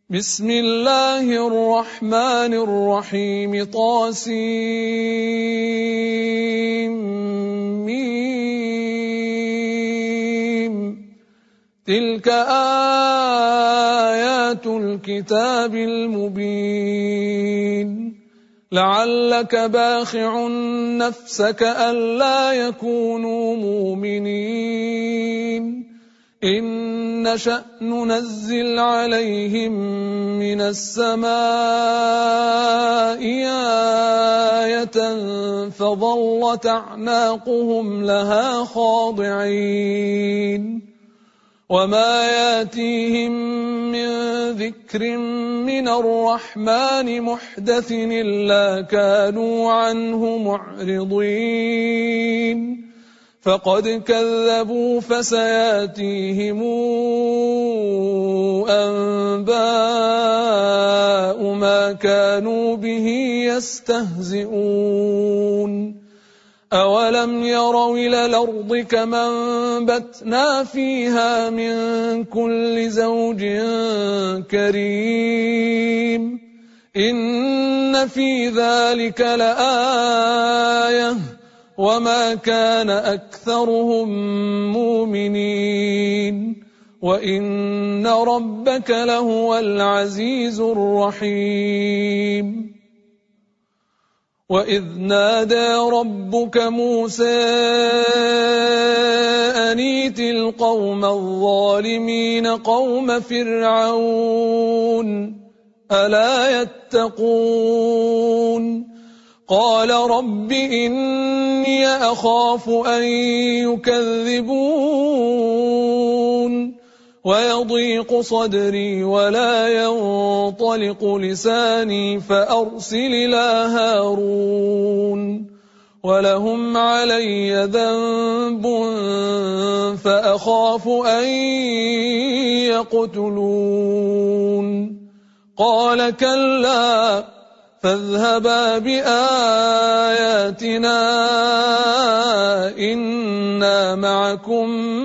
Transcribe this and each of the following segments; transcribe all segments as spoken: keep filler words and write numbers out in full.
بسم الله الرحمن الرحيم طاسيم تلك آيات الكتاب المبين لعلك باخع نفسك ألا يكونوا مؤمنين إن نشأ ننزل عليهم من السماء آية فظلت أعناقهم لها خاضعين وما ياتيهم من ذكر من الرحمن محدث إلا كانوا عنه معرضين فقد كذبوا فسياتيهم أنباء ما كانوا به يستهزئون أولم يروا إلى الأرض كما أنبتنا فيها من كل زوج كريم إن في ذلك لآية وما كان أكثرهم مؤمنين وإن ربك لهو العزيز الرحيم وإذ نادى ربك موسى أن ائت القوم الظالمين قوم فرعون ألا يتقون قال رب إني أخاف أن يكذبون ويضيق صدري ولا ينطلق لساني فأرسل إلى هارون ولهم علي ذنب فأخاف أن يقتلون قال كلا فاذهبا بآياتنا إنا معكم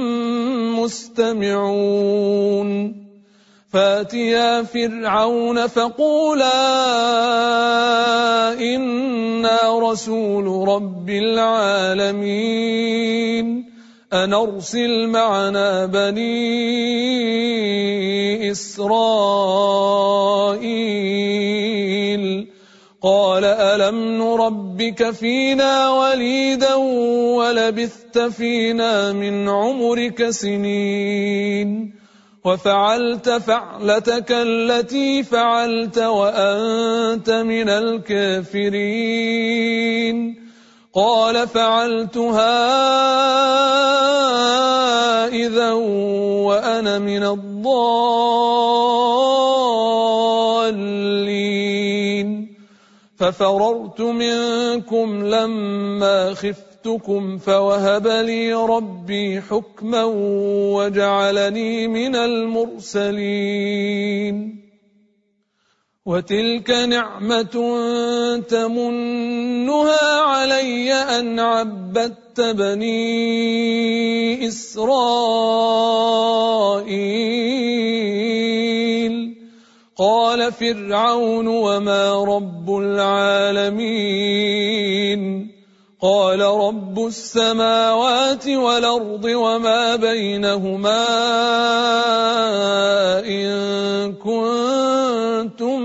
مستمعون فاتيا فرعون فقولا إنا رسول رب العالمين أن أرسل معنا بني إسرائيل قال ألم نربك فينا وليدا ولبثت فينا من عمرك سنين وفعلت فعلتك التي فعلت وأنت من الكافرين قال فعلتها إذا وأنا من الضالين ففررت منكم لما خفتكم فوهب لي ربي حكما وجعلني من المرسلين وتلك نعمة تمنها علي أن عبدت بني إسرائيل قال فرعون وما رب العالمين قال رب السماوات والأرض وما بينهما إن كنتم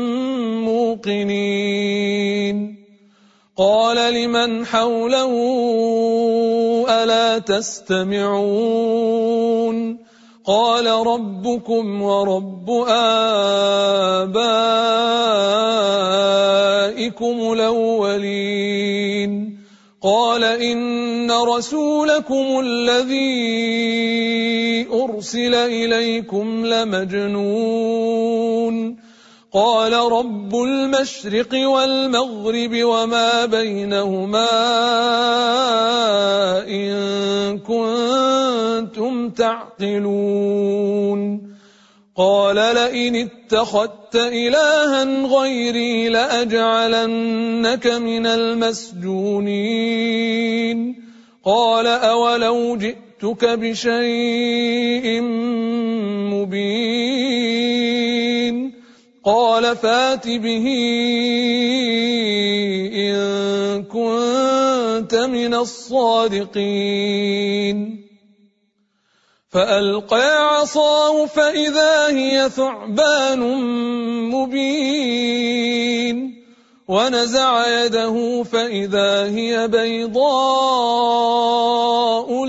موقنين قال لمن حوله ألا تستمعون قال ربكم ورب آبائكم الأولين قال إن رسولكم الذي أرسل إليكم لمجنون قال رب المشرق والمغرب وما بينهما إن كنتم تعقلون قال لئن اتخذت إلها غيري لأجعلنك من المسجونين قال أولو جئتك بشيء مبين قال فات به إن كنت من الصادقين فألقى عصاه فإذا هي ثعبان مبين ونزع يده فإذا هي بيضاء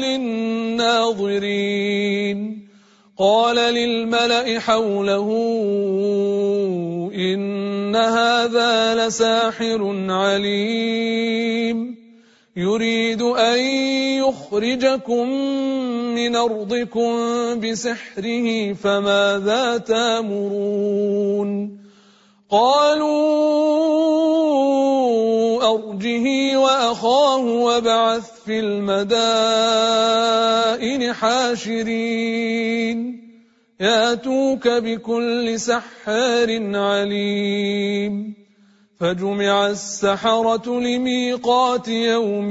للناظرين قال للملأ حوله إن هذا لساحر عليم يريد أن يخرجكم من أرضكم بسحره فماذا تأمرون قالوا أرجه وأخاه وابعث في المدائن حاشرين ياتوك بكل سحار عليم فجمع السحرة لميقات يوم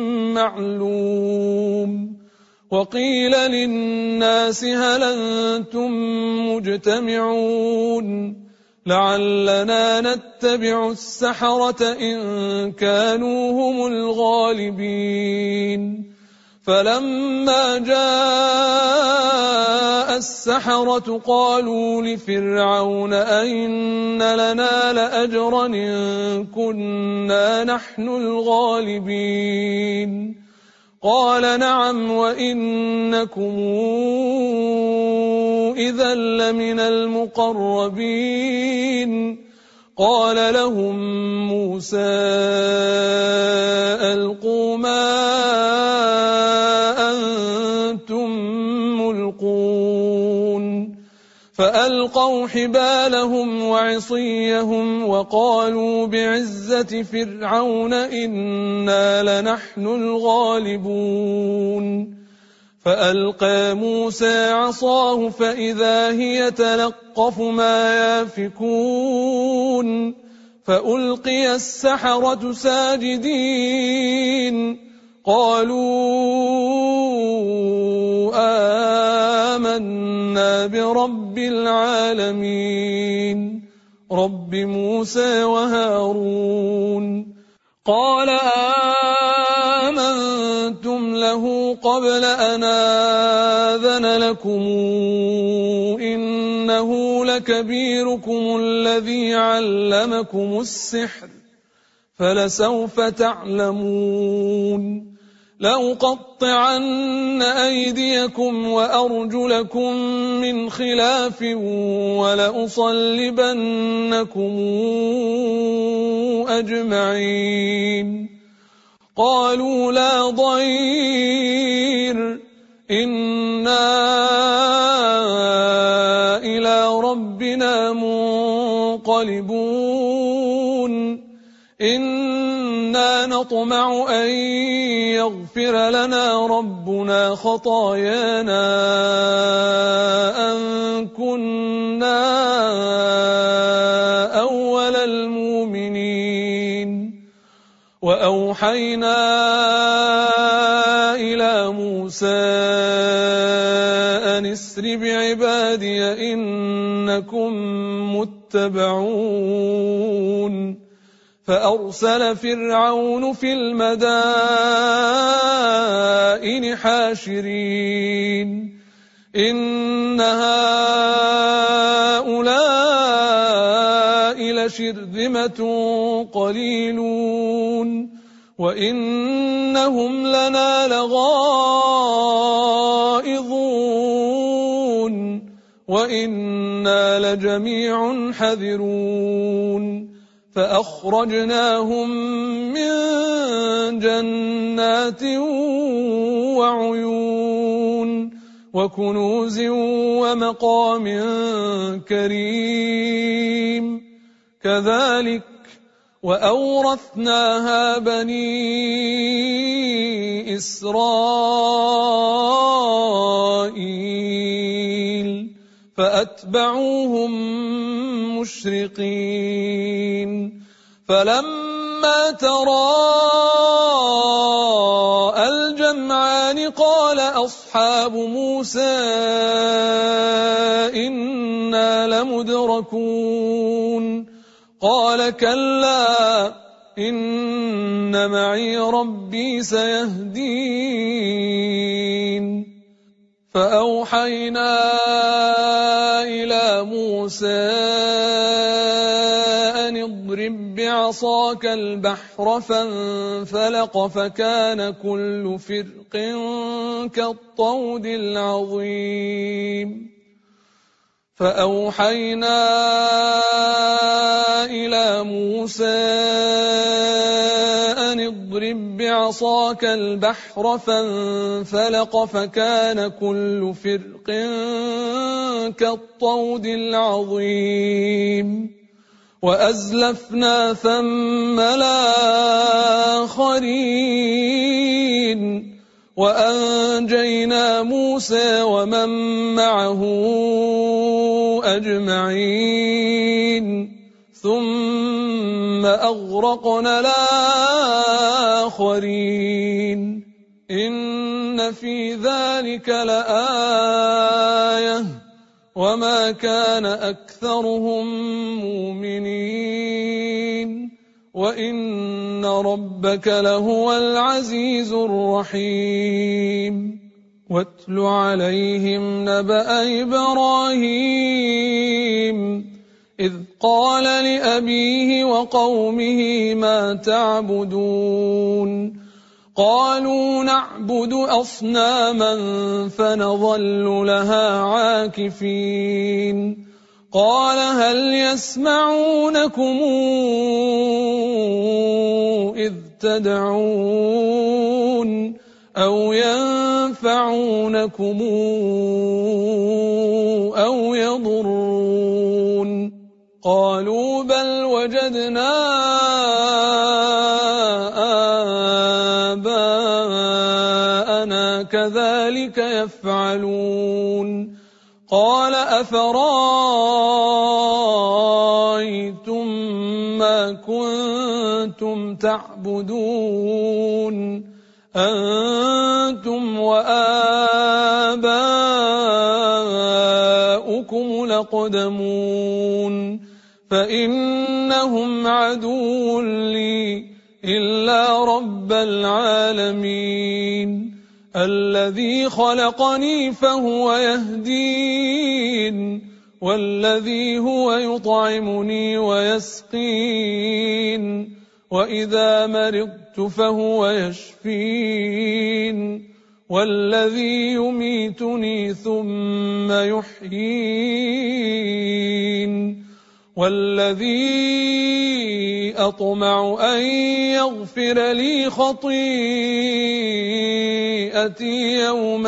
معلوم وقيل للناس هل أنتم مجتمعون لعلنا نتبع السحرة إن كانوا هم الغالبين فلما جاء السحرة قالوا لفرعون أئن لنا لأجرا إن كنا نحن الغالبين قال نعم وإنكم إذا لمن المقربين قال لهم موسى ألقوا ما أنتم ملقون فألقوا حبالهم وعصيهم وقالوا بعزة فرعون إنا لنحن الغالبون فألقى موسى عصاه فإذا هي تلقف ما يافكون فألقي السحرة ساجدين قالوا آمنا برب العالمين رب موسى وهارون قال آمنتم له قبل أن آذن لكم إنه لكبيركم الذي علمكم السحر فلسوف تعلمون لأقطعن أيديكم وأرجلكم من خلاف ولأصلبنكم أجمعين قالوا لا ضير إنا إلى ربنا منقلبون إنا نطمع أن يغفر لنا ربنا خطايانا أن كنا أول المؤمنين وأوحينا إلى موسى أن اسر بعبادي إنكم متبعون فأرسل فرعون في المدائن حاشرين إن هؤلاء لشرذمة قليلون وإنهم لنا لغائظون وإنا لجميع حذرون فأخرجناهم من جنات وعيون وكنوز ومقام كريم كذلك وأورثناها بني إسرائيل فأتبعوهم مشرقين فلما تراءى الجمعان الرحمن قال أصحاب موسى إنا لمدركون قال كلا إن معي ربي سيهدين فأوحينا إلى موسى أن اضرب بعصاك البحر فانفلق فكان كل فرق كالطود العظيم فأوحينا إلى موسى أن اضرب بعصاك البحر فانفلق فكان كل فرق كالطود العظيم وأزلفنا ثم الآخرين وأنجينا موسى ومن معه أجمعين ثم أغرقنا الآخرين إن في ذلك لآية وما كان أكثرهم مؤمنين وإن ربك لهو العزيز الرحيم واتل عليهم نبأ إبراهيم إذ قال لأبيه وقومه ما تعبدون قالوا نعبد أصناما فنظل لها عاكفين قال هل يسمعونكم إذ تدعون أو ينفعونكم أو يضرون قالوا بل وجدنا آباءنا كذلك يفعلون قال أفرأيتم ما كنتم تعبدون أنتم وآباؤكم الأقدمون فإنهم عدو لي إلا رب العالمين الذي خلقني فهو يهدين والذي هو يطعمني ويسقين وإذا مرضت فهو يشفين والذي يميتني ثم يحيين والذي أطمع أن يغفر لي خطيئتي يوم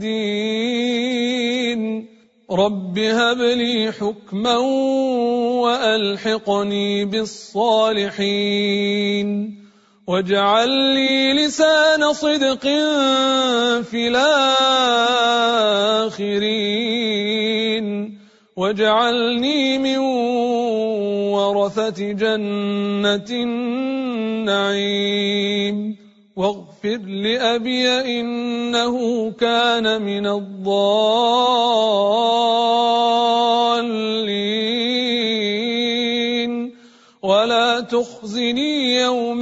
الدين رب هب لي حكما وألحقني بالصالحين واجعل لي لسان صدق في الآخرين واجعلني من ورثة جنة النعيم واغفر لأبي إنه كان من الضالين ولا تخزني يوم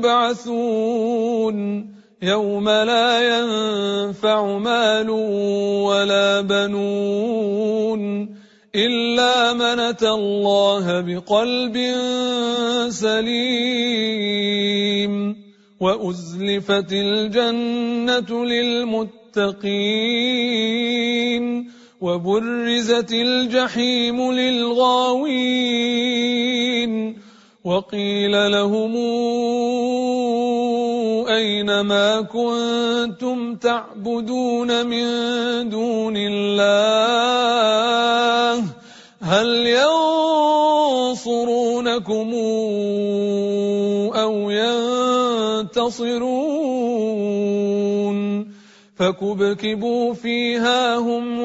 يبعثون يوم لا ينفع مال ولا بنون إلا من أتى الله بقلب سليم وأزلفت الجنة للمتقين وبرزت الجحيم للغاوين وقيل لهم أين ما كنتم تعبدون من دون الله هل ينصرونكم أو ينتصرون فكبكبوا فيها هم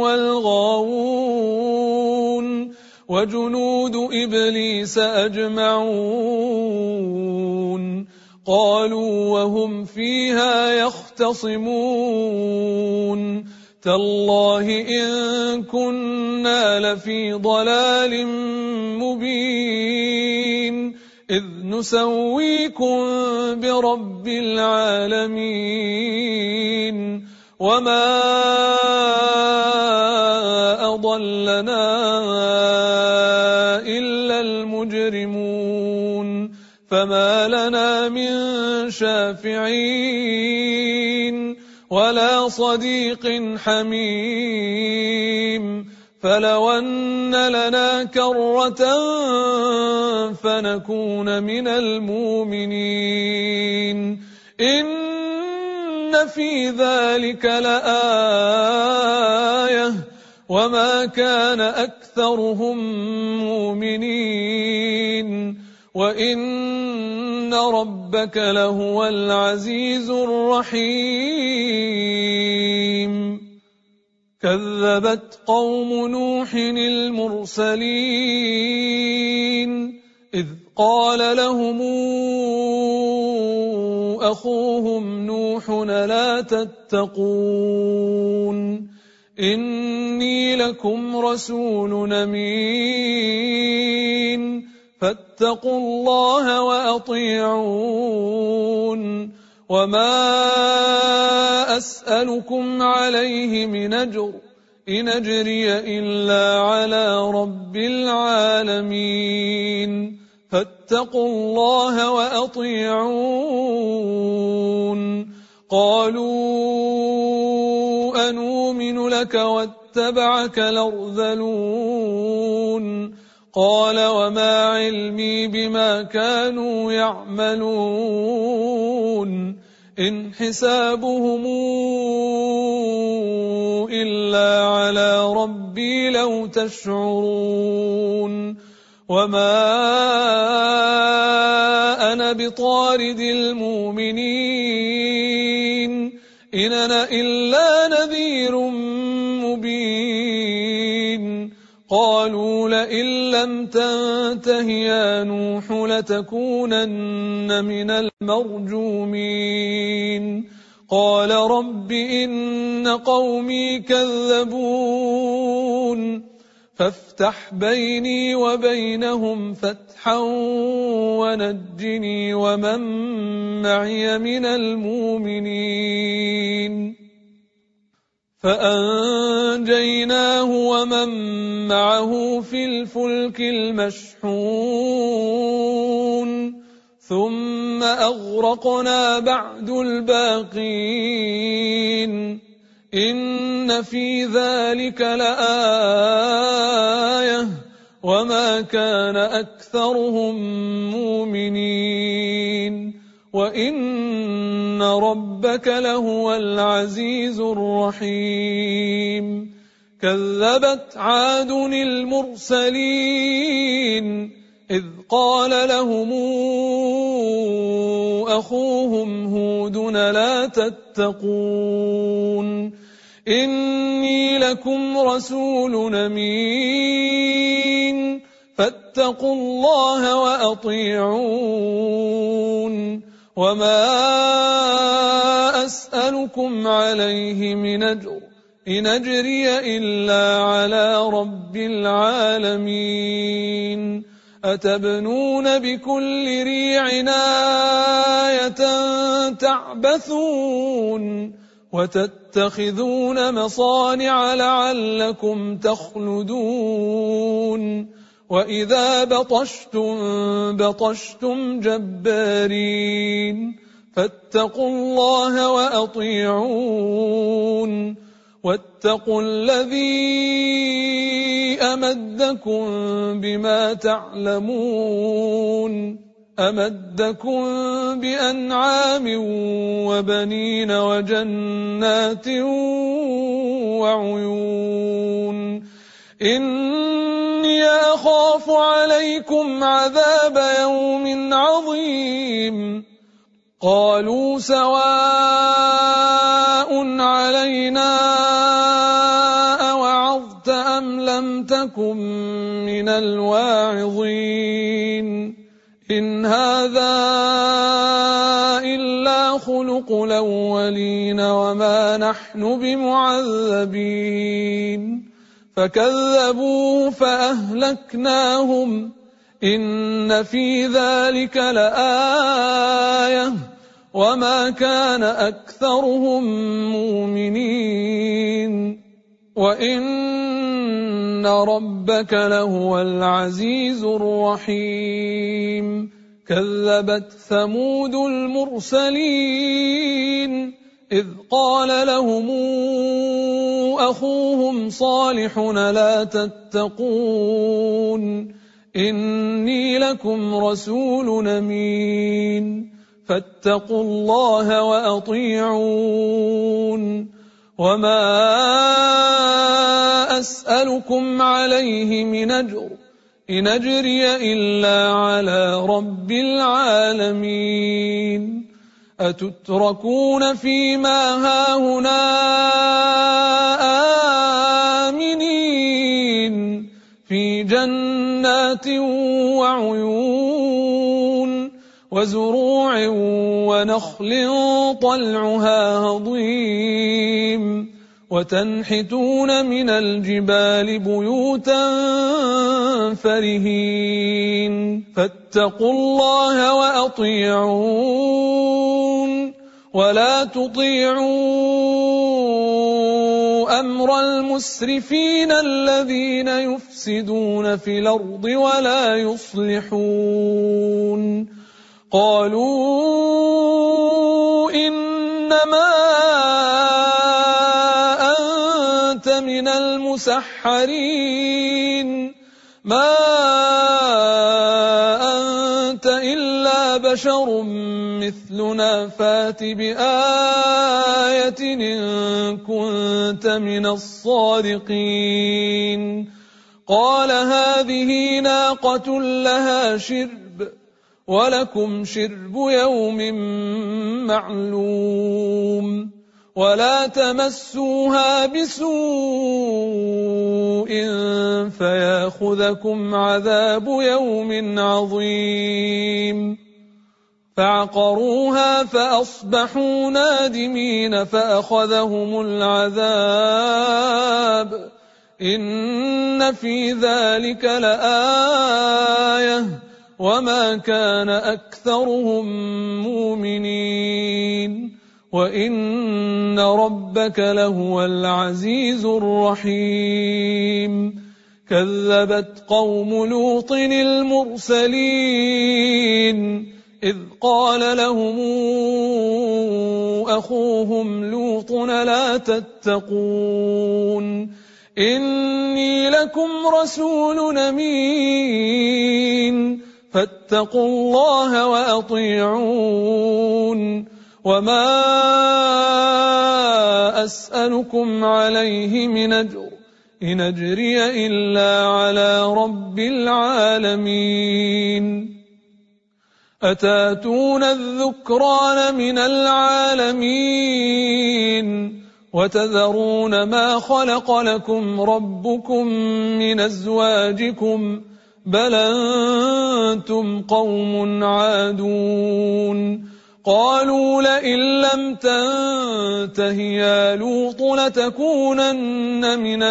والغاوون وجنود إبليس أجمعون قالوا وهم فيها يختصمون تالله إن كنا لفي ضلال مبين إذ نسويكم برب العالمين وما أضلنا إلا المجرمون فما لنا من شافعين ولا صديق حميم فلو أن لنا كرة فنكون من المؤمنين إن في ذلك لآية وما كان أكثرهم مؤمنين وإن ربك لهو العزيز الرحيم كذبت قوم نوح المرسلين إذ قال لهم أخوهم نوح لا تتقون إني لكم رسول أمين فاتقوا الله وأطيعون وما أسألكم عليه من أجر إن أجري إلا على رب العالمين فاتقوا الله وأطيعون قالوا أنؤمن لك واتبعك الأرذلون قال وما علمي بما كانوا يعملون إن حسابهم إلا على ربي لو تشعرون وما أنا بطارد المؤمنين إن أنا إلا نذير مبين قالوا لئن لم تنته يا نوح لتكونن من المرجومين قال رب إن قومي كذبون فافتح بيني وبينهم فتحا ونجني ومن معي من المؤمنين فأنجيناه ومن معه في الفلك المشحون ثم أغرقنا بعد الباقين إن في ذلك لآية وما كان أكثرهم مؤمنين وإن ربك لهو العزيز الرحيم كذبت عاد المرسلين إذ قال لهم أخوهم هود لا تتقون إني لكم رسول أمين فاتقوا الله وأطيعون وما أسألكم عليه من أجر إن أجري إلا على رب العالمين أتبنون بكل ريع آية تعبثون وتتخذون مصانع لعلكم تخلدون وإذا بطشتم بطشتم جبارين فاتقوا الله وأطيعون واتقوا الذي أمدكم بما تعلمون أمدكم بأنعام وبنين وجنات وعيون إني أخاف عليكم عذاب يوم عظيم قالوا سواء علينا أوعظت أم لم تكن من الواعظين إن هذا أساطير الأولين وما نحن بمعذبين فكذبوه فأهلكناهم إن في ذلك لآية وما كان أكثرهم مؤمنين وإن ربك لهو العزيز الرحيم كذبت ثمود المرسلين إذ قال لهم أخوهم صالح لا تتقون إني لكم رسول أمين فاتقوا الله وأطيعون وما أسألكم عليه من أجر إن أجري إلا على رب العالمين أتتركون فيما هاهنا آمنين في جنات وعيون وزروع ونخل طلعها هضيم وتنحتون من الجبال بيوتا فرهين فاتقوا الله وأطيعون ولا تطيعوا أمر المسرفين الذين يفسدون في الأرض ولا يصلحون قالوا إنما أنت من المسحرين ما أنت إلا بشر مثلنا فات بآية إن كنت من الصادقين قال هذه ناقة لها شرب ولكم شرب يوم معلوم ولا تمسوها بسوء فياخذكم عذاب يوم عظيم فعقروها فأصبحوا نادمين فأخذهم العذاب إن في ذلك لآية وما كان أكثرهم مؤمنين وإن ربك لهو العزيز الرحيم كذبت قوم لوط المرسلين إذ قال لهم أخوهم لوط لا تتقون إني لكم رسول أمين فاتقوا الله وأطيعون وما أسألكم عليه من أجر إن أجري إلا على رب العالمين أتاتون الذكران من العالمين وتذرون ما خلق لكم ربكم من أزواجكم بل أنتم قوم عادون قالوا لئن لم تنته يا لوط لتكونن من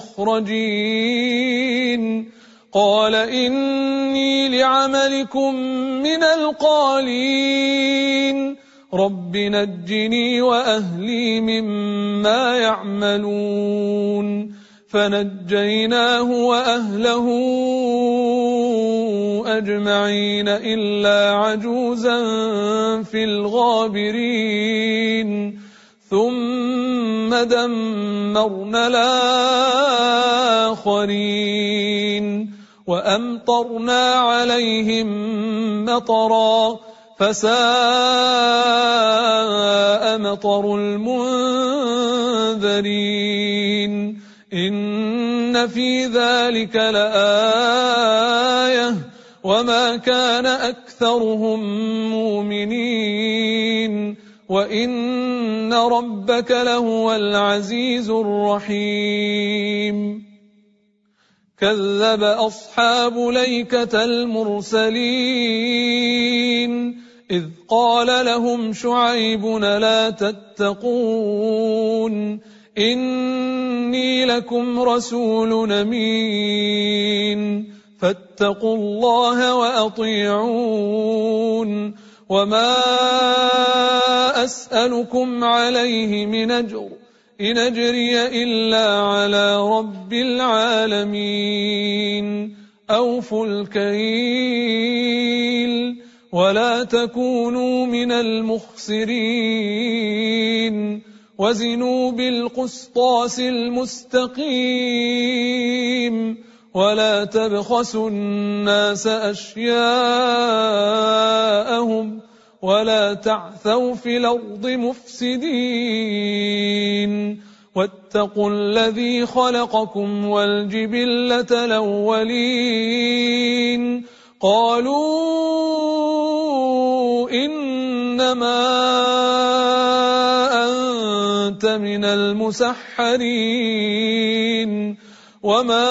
المخرجين قال إني لعملكم من القالين رب نجني وأهلي مما يعملون فنجيناه وأهله أجمعين إلا عجوزا في الغابرين ثم دمرنا الآخرين وأمطرنا عليهم مطرا فساء مطر المنذرين إن في ذلك لآية وما كان أكثرهم مؤمنين وإن ربك لهو العزيز الرحيم كذب أصحاب ليكة المرسلين إذ قال لهم شعيب لا تتقون إني لكم رسول أمين فاتقوا الله وأطيعون وما أسألكم عليه من أجر إن أجري إلا على رب العالمين أوفوا الكيل ولا تكونوا من المخسرين وزنوا بالقسطاس المستقيم ولا تبخسوا الناس أشياءهم ولا تعثوا في الأرض مفسدين واتقوا الذي خلقكم والجبلة الأولين قالوا إنما أنت من المسحرين وما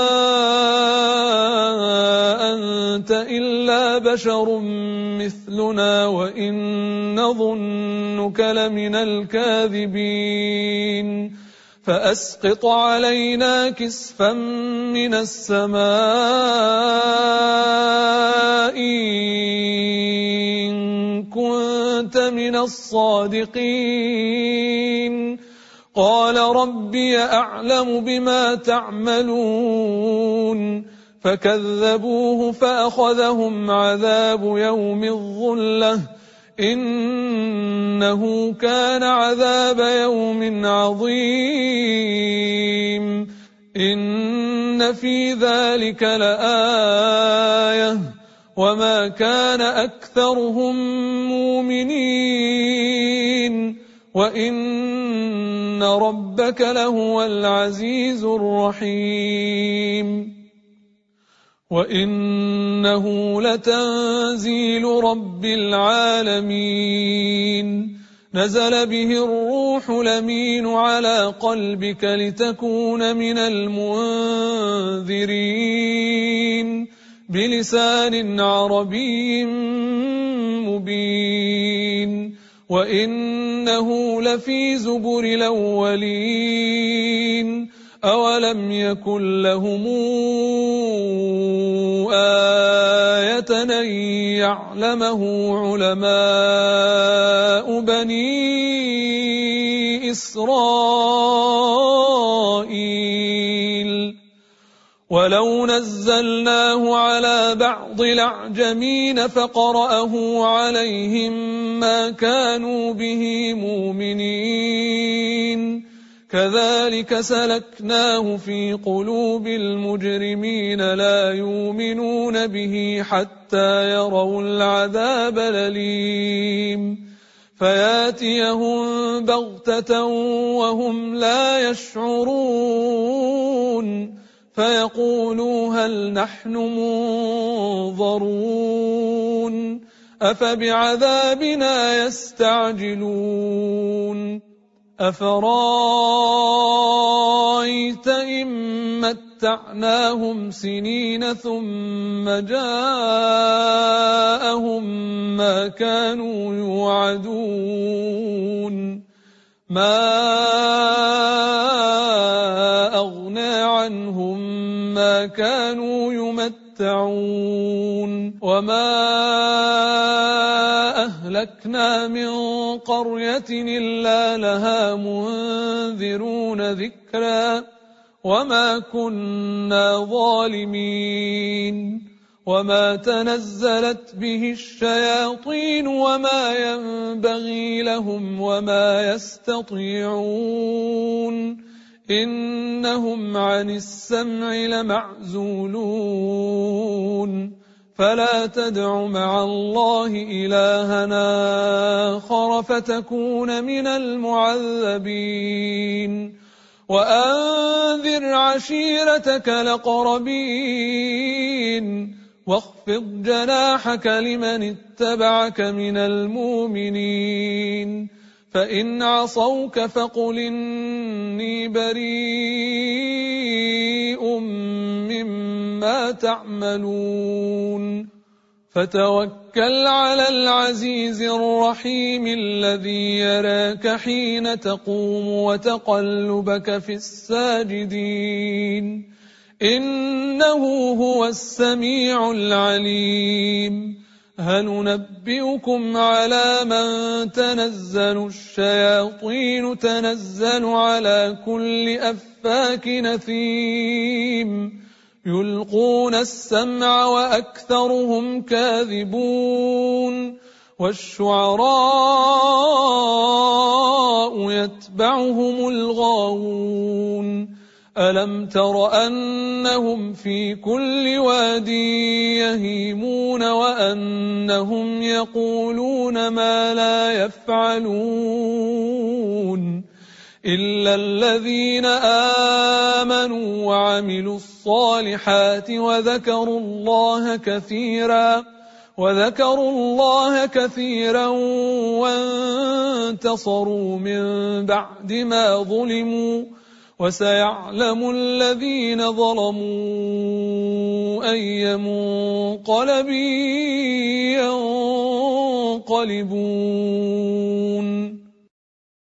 أنت إلا بشر مثلنا وإن نظنك لمن الكاذبين فأسقط علينا كسفا من السماء إن كنت من الصادقين قال ربي أعلم بما تعملون فكذبوه فأخذهم عذاب يوم الظلة إنه كان عذاب يوم عظيم إن في ذلك لآية وما كان أكثرهم مؤمنين وإن ربك لهو العزيز الرحيم وإنه لتنزيل رب العالمين نزل به الروح الأمين على قلبك لتكون من المنذرين بلسان عربي مبين وإنه لفي زبر الأولين أولم يكن لهم آية أن يعلمه علماء بني إسرائيل ولو نزلناه على بعض الأعجمين فقرأه عليهم ما كانوا به مؤمنين كذلك سلكناه في قلوب المجرمين لا يؤمنون به حتى يروا العذاب الأليم فياتيهم بغتة وهم لا يشعرون فيقولوا هل نحن منظرون أفبعذابنا يستعجلون أفرايت إن متعناهم سنين ثم جاءهم ما كانوا يوعدون ما أغنى عنهم ما كانوا يمتعون وما أهلكنا من قرية إلا لها منذرون ذكرا وما كنا ظالمين وما تنزلت به الشياطين وما ينبغي لهم وما يستطيعون إنهم عن السمع لمعزولون فلا تدع مع الله إلهنا آخر فتكون من المعذبين وأنذر عشيرتك الأقربين واخفض جناحك لمن اتبعك من المؤمنين فإن عصوك فقل إني بريء مما تعملون فتوكل على العزيز الرحيم الذي يراك حين تقوم وتقلبك في الساجدين إنه هو السميع العليم. هل ننبئكم على من تنزل الشياطين تنزل على كل أفاك نثيم يلقون السمع وأكثرهم كاذبون والشعراء يتبعهم الغاوون ألم تر أنهم في كل واد يهيمون وأنهم يقولون ما لا يفعلون إلا الذين آمنوا وعملوا الصالحات وذكروا الله كثيرا وذكروا الله كثيرا وانتصروا من بعد ما ظلموا وسيعلم الذين ظلموا أي منقلب ينقلبون.